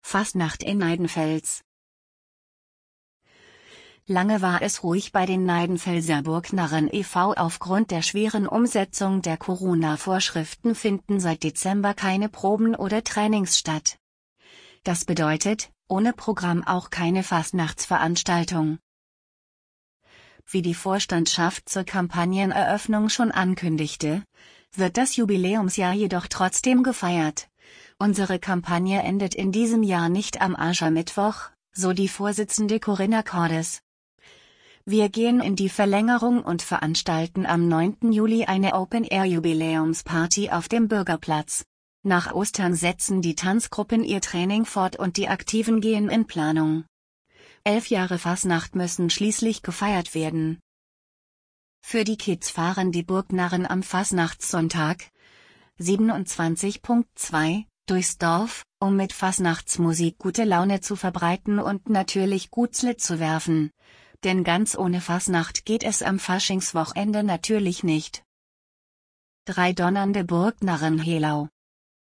Fastnacht in Neidenfels. Lange war es ruhig bei den Neidenfelser Burgnarren e.V. Aufgrund der schweren Umsetzung der Corona-Vorschriften finden seit Dezember keine Proben oder Trainings statt. Das bedeutet, ohne Programm auch keine Fastnachtsveranstaltung. Wie die Vorstandschaft zur Kampagneneröffnung schon ankündigte, wird das Jubiläumsjahr jedoch trotzdem gefeiert. Unsere Kampagne endet in diesem Jahr nicht am Aschermittwoch, so die Vorsitzende Corinna Cordes. Wir gehen in die Verlängerung und veranstalten am 9. Juli eine Open-Air-Jubiläumsparty auf dem Bürgerplatz. Nach Ostern setzen die Tanzgruppen ihr Training fort und die Aktiven gehen in Planung. 11 Jahre Fasnacht müssen schließlich gefeiert werden. Für die Kids fahren die Burgnarren am Fasnachtssonntag 27.2 durchs Dorf, um mit Fasnachtsmusik gute Laune zu verbreiten und natürlich Gutzle zu werfen. Denn ganz ohne Fasnacht geht es am Faschingswochenende natürlich nicht. 3 donnernde Burgnarren Helau.